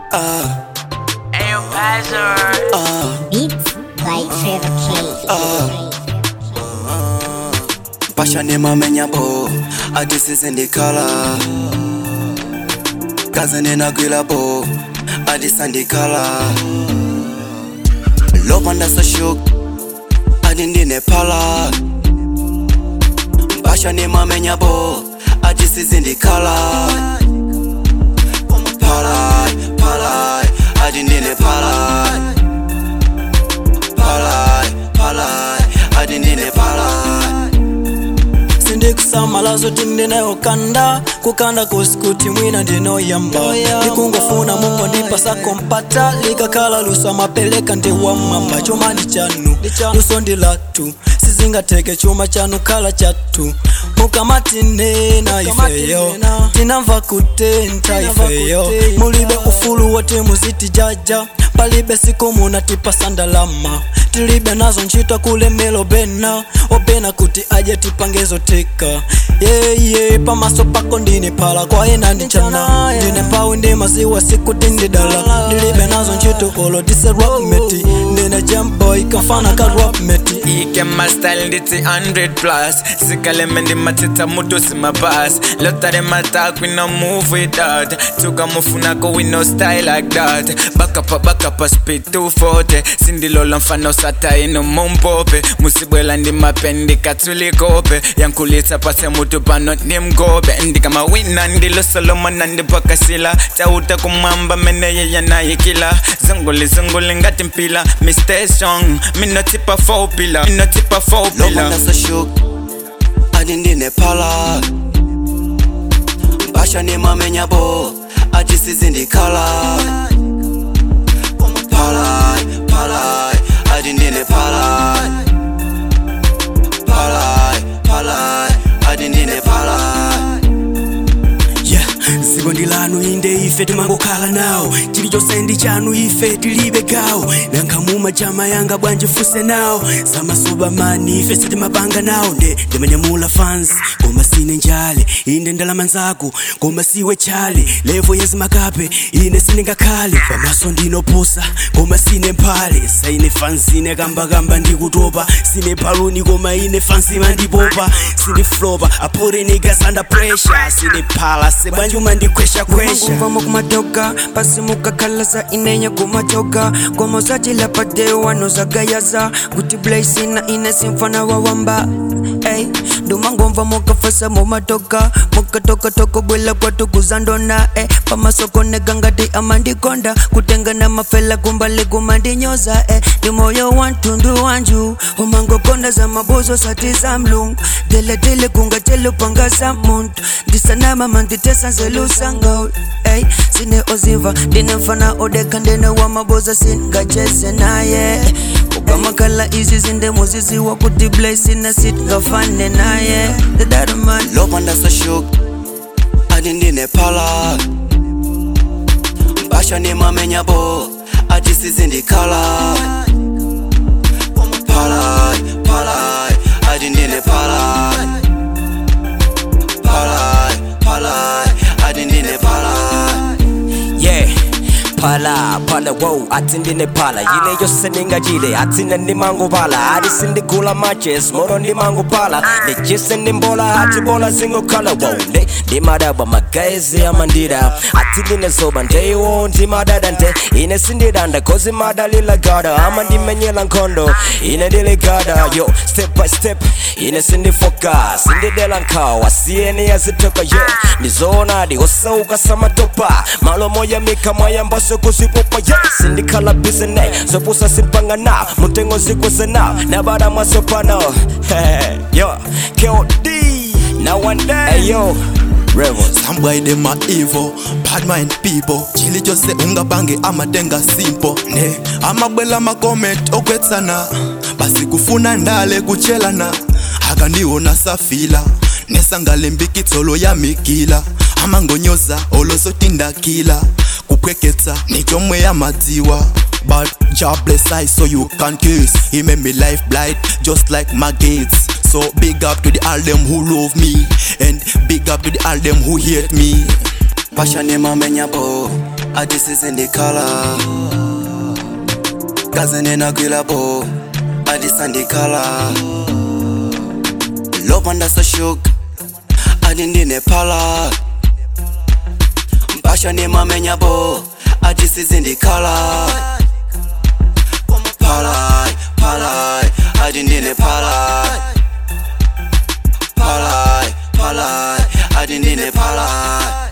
Ayo Hazard. Beats by Trevor K. Passion mamenya bo, this is in the color. Cousin in a grilla bo, this in the color. Love and that's a shook, didn't in a pala. Passion mamenya bo, this is in the color. Palai, I didn't in a palai. Palai, I didn't in a palai. Sindi kusamala zote ndine okanda. Kukanda kusikuti mwina ndino yamba. Nikungofuna mungo ndipasa kompata. Likakala luso mapeleka ndiwa mamba. Chuma ni chanu, luso ndilatu. Sizinga teke chuma chanu kala chatu. Mukamati nena ifeyo tinamva kutenta ifeyo. Mulibe ufulu wote muziti jaja. Palibe siku munatipa sandalama. Tilibe nazo nchita kule melo bena. Obena kuti aje tipangezo tika. Yeah, pamaso pako ndini pala. Kwa ena ndichana ndine pawi ndi maziwa siku tindi dala. Tilibe nazo nchito olo dise rock meti. Ndine jump boy kamfana ka rock meti. Ike my style nditi 100+. Sikale mendi matita mutu sima pass. Lotare matak we no move with that. Tuga mufunako we no style like that. Back up a speed 240. Sindi lola mfano sata ino mompope. Musibwela ndi mapendi katuli kope. Yankulita pase mutu pano ni mgobe. Ndi kama wina ndilo soloma nandi pakasila. Tauta kumamba meneye yanayikila. Zunguli ngati mpila. Me stay strong, me no tip a 4 pillar. Me no tip a 4 pillar. No man that's a shook, didn't pala. Basha ni mamenya bo, this is in the color. Palai, I didn't palai. Palai, I didn't palai. Yeah, zikondi lanu inde ife timangokhala nawo. Chilichonse ndi chanu ife tilibe gawo. Nankamuma chama yanga bwanje fuse nawo. Samasuba mani ife sitimapanga nawo. Ndimanyamula fans, koma sine njale. Inde ndalama nzako, koma siwe chale. Levo yezi makape, ine sine ngakhale. Pamaso ndinopusa, koma sine mpale. Saine fans sine gamba ndikutopa. Sine paluni koma ine fans mandipopa. Sine flopa, I put a niggas under pressure. Sine pala, se banjuma ndikwesha kwesha. Mvamo kumatoka, pasi mukakalaza inenya kumatoka. Kwa mozaji la pade wanoza gayaza. Kuti blaze na ine simfana wawamba. Hey, dumango mvamo kafasa mumatoka. Mukatoka toko bwela kwa tukuzandona. Pamasoko negangati amandikonda. Kutenga na mafela kumbali kumandi nyoza. Dimoyo wantundu wanju. Umango konda za mabozo sati za mlung. Dele kunga tele panga za muntu. Disana mama nditesa zelu sango. Hey, sine oziva. Dine mfana odeka ndene wa maboza singa chese na ye. Ukamakala izi zinde muzizi wa kuti blaze na sit gafane na ye. The dad man. Love and that's a shook, didn't pala. Basha ni mamenya bo, this is in the color. Palai, I didn't palai. Palai, I didn't palai. Yeah, pala, wow, atindine pala. Yine yo seninga jile, atina ni mango pala. Adisindi kula matches, moro ni mango pala. Ne jisindi mbola, hati bola single color. Wow, de madaba magazi ya mandira. Atindine soba, nte yo, nti madada nte. Ine sindi danda, kozi madali la gada. Amandi menye lankondo, ine dili gada. Yo, step by step, ine sindi focus. Sindi delankawa, siene ya zitoka yo. Nizona di, osa ukasama topa. Malo moya mika moya mbaso kusipopa yeah. Sindi kala bizene, sopusa simpanga na. Mutengo zikuze na, nabada masopano. Yo, KOD, now one day. Hey yo, Rebels. Some boy them are evil, bad mind people. Chili just say unga bange amatenga simple. Ne, amabwela makomet okwetsana. Basi kufuna ndale kuchelana. Hakandiona safila. Nesangale mbikitsolo ya mikila. Amangonyoza oloso tinda kila. Kupweketsa nichomwe ya matiwa. But job bless I so you can kiss. He made me life blight just like my gates. So big up to the all them who love me, and big up to the all them who hate me. Passion mamenya bo, ati sizindikhala kaze nenagwilabo ati sandikhala lopanda sashuka ati ndinephala mpasha nemamenyabo ati sizindikhala palai palai ati ndinephala palai palai ati ndinephala